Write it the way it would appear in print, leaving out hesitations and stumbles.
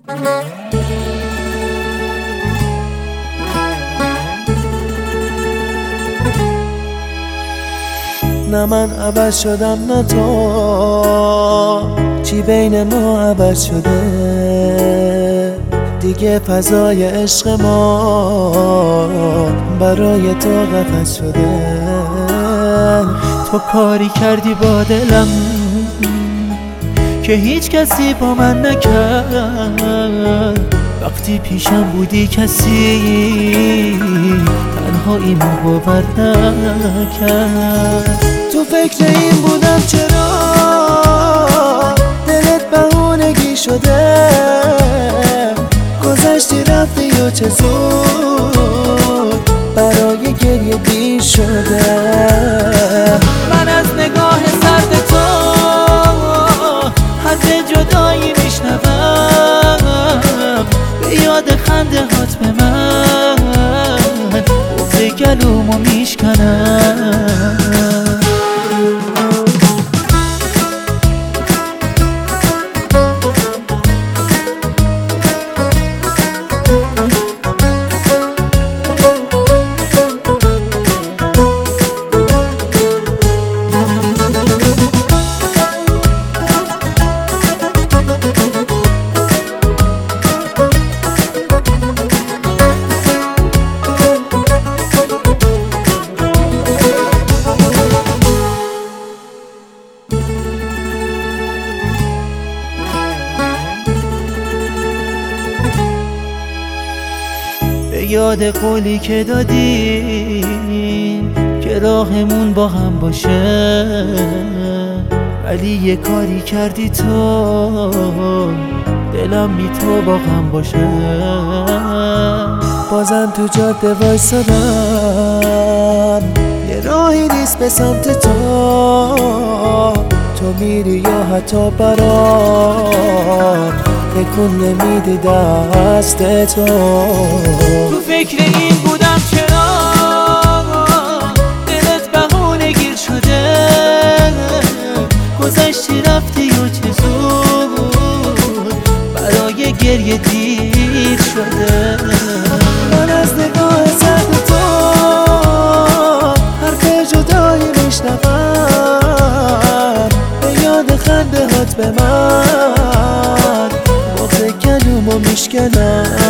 نه من عوض شدم نه تو، چی بین ما عوض شده دیگه؟ فضای عشق ما برای تو قفس شده. تو کاری کردی با دلم که هیچ کسی با من نکرد. وقتی پیشم بودی کسی تنهاییمو باور نکرد. تو فکر این بودم چرا دلت بهونگی شده، گذشتی رفتی و چه زود برای گریه دیر شده. من از نگاه سرد تو حرف جدایی میشنوم، به یاد خنده هات به من بغض گلومو میشکنم. یاد قولی که دادیم که راهمون با هم باشه، ولی یه کاری کردی تو دلم بی تو با هم باشه. بازم تو جاده وایسادم، یه راهی نیست به سمت تو میری یا حتی برام تکون نمیدی دست تو. تو فکر این بودم چرا دلت بهونه گیر شده، گذشتی رفتی و چه زود برای گریه دیر شده. من از نگاه سرد تو حرف جدایی میشنوم، به یاد خنده هات به من بغض گلومو میشکنم.